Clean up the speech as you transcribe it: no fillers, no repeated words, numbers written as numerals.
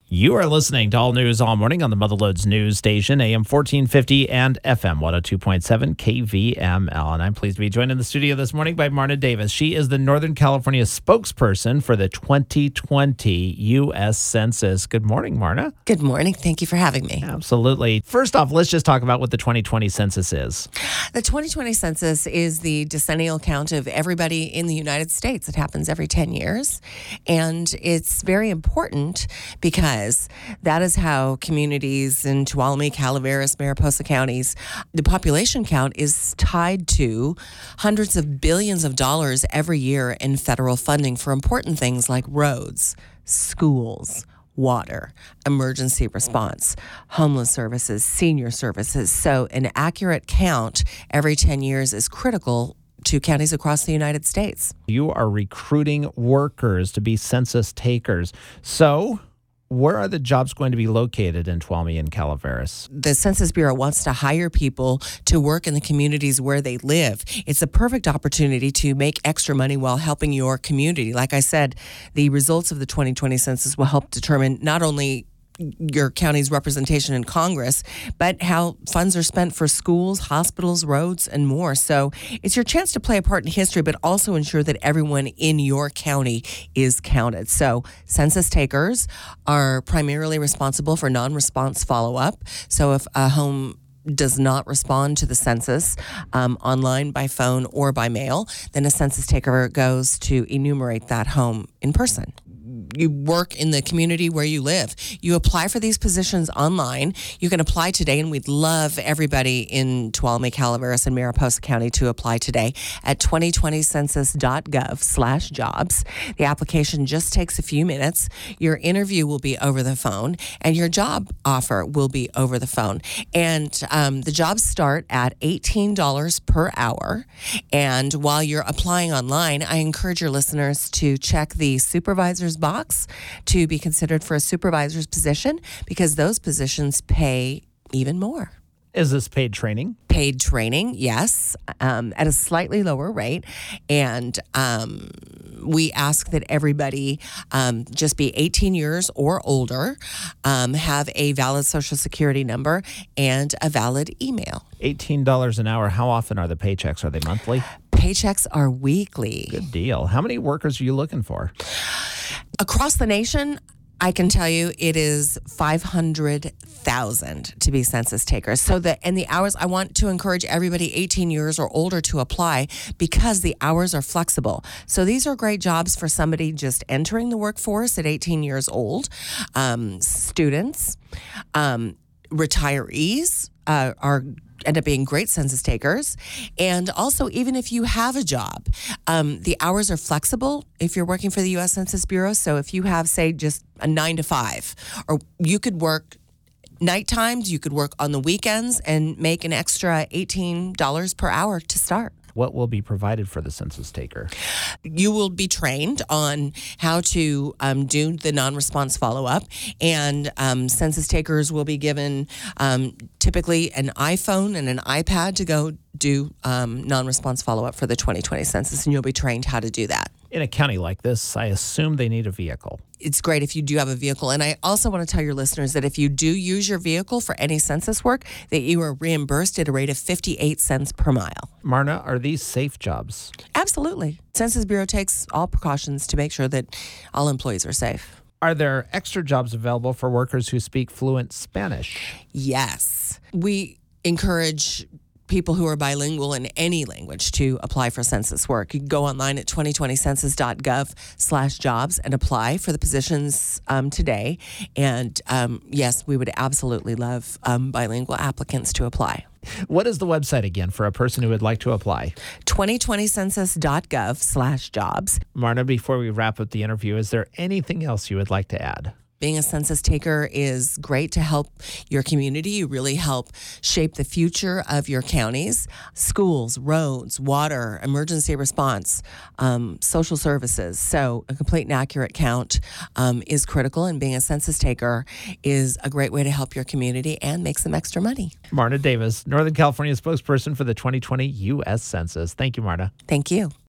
You are listening to All News All Morning on the Motherloads News Station, AM 1450 and FM 102.7 KVML. And I'm pleased to be joined in the studio this morning by Marna Davis. She is the Northern California spokesperson for the 2020 U.S. Census. Good morning, Marna. Good morning. Thank you for having me. Absolutely. First off, let's just talk about what the 2020 census is. The 2020 census is the decennial count of everybody in the United States. It happens every 10 years. And it's very important because that is how communities in Tuolumne, Calaveras, Mariposa counties, the population count is tied to hundreds of billions of dollars every year in federal funding for important things like roads, schools, water, emergency response, homeless services, senior services. So an accurate count every 10 years is critical to counties across the United States. You are recruiting workers to be census takers. So where are the jobs going to be located in Tuolumne and Calaveras? The Census Bureau wants to hire people to work in the communities where they live. It's a perfect opportunity to make extra money while helping your community. Like I said, the results of the 2020 census will help determine not only your county's representation in Congress, but how funds are spent for schools, hospitals, roads, and more. So it's your chance to play a part in history, but also ensure that everyone in your county is counted. So census takers are primarily responsible for non-response follow-up. So if a home does not respond to the census online, by phone, or by mail, then a census taker goes to enumerate that home in person. You work in the community where you live. You apply for these positions online. You can apply today, and we'd love everybody in Tuolumne, Calaveras, and Mariposa County to apply today at 2020census.gov/jobs. The application just takes a few minutes. Your interview will be over the phone, and your job offer will be over the phone. And the jobs start at $18 per hour. And while you're applying online, I encourage your listeners to check the supervisor's box to be considered for a supervisor's position, because those positions pay even more. Is this paid training? Paid training, yes, at a slightly lower rate. And we ask that everybody just be 18 years or older, have a valid Social Security number, and a valid email. $18 an hour. How often are the paychecks? Are they monthly? Paychecks are weekly. Good deal. How many workers are you looking for? Across the nation, I can tell you it is 500,000 to be census takers. So the hours, I want to encourage everybody 18 years or older to apply, because the hours are flexible. So these are great jobs for somebody just entering the workforce at 18 years old. Students, retirees end up being great census takers. And also, even if you have a job, the hours are flexible if you're working for the U.S. Census Bureau. So if you have, say, just a 9 to 5, or you could work night times, you could work on the weekends and make an extra $18 per hour to start. What will be provided for the census taker? You will be trained on how to do the non-response follow-up, and census takers will be given typically an iPhone and an iPad to go do non-response follow-up for the 2020 census, and you'll be trained how to do that. In a county like this, I assume they need a vehicle. It's great if you do have a vehicle. And I also want to tell your listeners that if you do use your vehicle for any census work, that you are reimbursed at a rate of 58 cents per mile. Marna, are these safe jobs? Absolutely. Census Bureau takes all precautions to make sure that all employees are safe. Are there extra jobs available for workers who speak fluent Spanish? Yes. We encourage people who are bilingual in any language to apply for census work. You can go online at 2020census.gov/jobs and apply for the positions today. And yes, we would absolutely love bilingual applicants to apply. What is the website again for a person who would like to apply? 2020census.gov/jobs. Marna, before we wrap up the interview, is there anything else you would like to add? Being a census taker is great to help your community. You really help shape the future of your counties. Schools, roads, water, emergency response, social services. So a complete and accurate count is critical, and being a census taker is a great way to help your community and make some extra money. Marna Davis, Northern California spokesperson for the 2020 U.S. Census. Thank you, Marna. Thank you.